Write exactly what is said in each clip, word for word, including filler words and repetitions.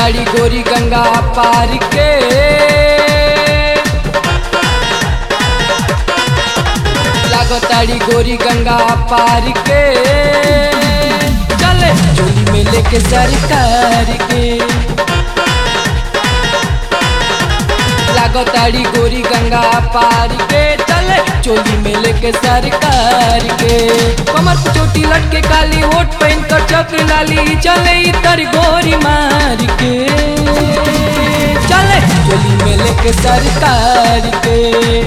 लागताड़ी गोरी गंगा पार के लागताड़ी गोरी गंगा पार के चले चोली में लेके सरकार के लागताड़ी गोरी गंगा पार के चले चोली में लेके सरकार के कमर पे चोटी लटके काली होठ पहन कर चक्र लाली चले इतर गोरी मार के चले चोली में लेके सरकार के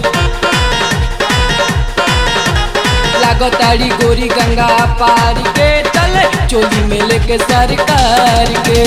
लागताड़ी गोरी गंगा पार के चले चोली में लेके सरकार के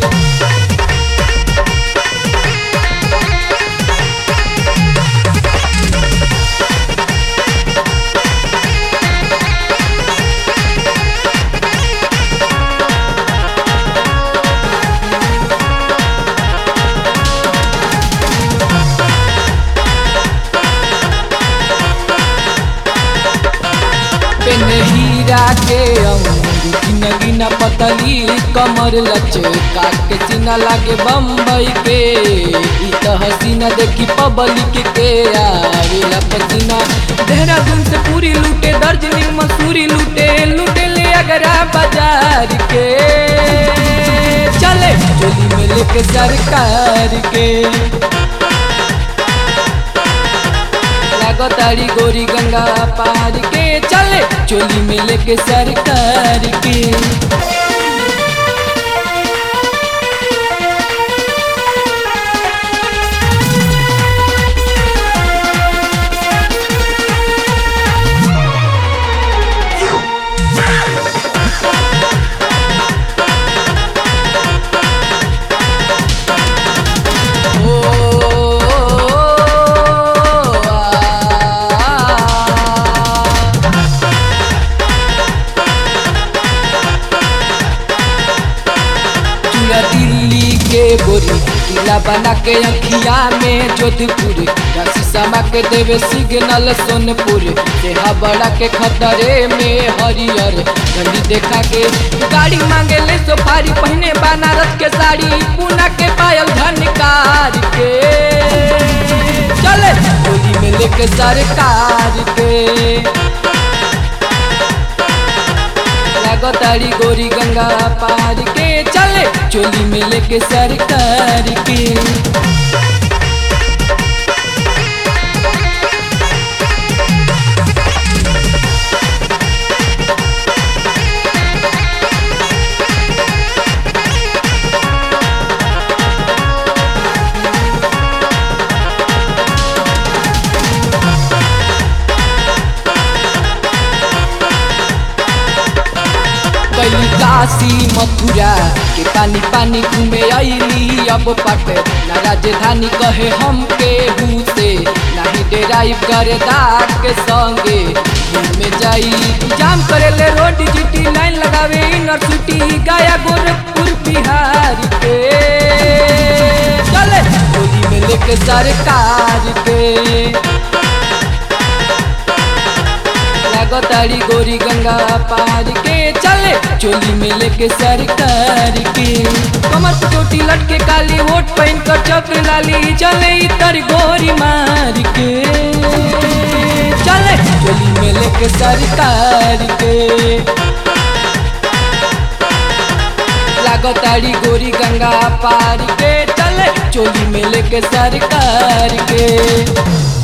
हीरा के गिना गिना पतली कमर लचका के सीना लागे बम्बई के इ त हसीना देखी पब्लिक के आवेला पसीना देहरादून से पूरी लूटे दार्जिलिंग मसूरी लूटे लूटे ले अगरा बाजार के चले चोली में लेके सरकार के लागताड़ी गोरी गंगा पार के चले चोली में लेके सरकार के दिल्ली के गोरी किला बना के अखिया में जोधपुर राशि समा के देवे सिग्नल सोनपुर देहा बड़ा के खतरे में हरियर गंडी देखा के गाड़ी मांगे ले सोफारी पहने बनारस के साड़ी पूना के पायल झनकार के चले चोली में लेके सरकार के लागताड़ी गोरी गंगा पार के चले चोली में लेके सरकार के काशी मथुरा के पानी पानी घूमे अली अब पट न राजधानी कहे हम के हूँ से नहीं डेराई करे दाग के संगे घूमे जाई जाम करे ले रोड जीटी लाइन लगावे यूनिवर्सिटी गया गोरखपुर बिहार के चले चोली में लेके सरकार के लागताड़ी गोरी गंगा पार के चले चोली में लेके सरकार के कमर पे चोटी लटके काली होठ पहन कर चक्र लाली चले इतर गोरी मार के चले चोली में लेके सरकार के लागताड़ी गोरी गंगा पार के चले चोली में लेके सरकार के।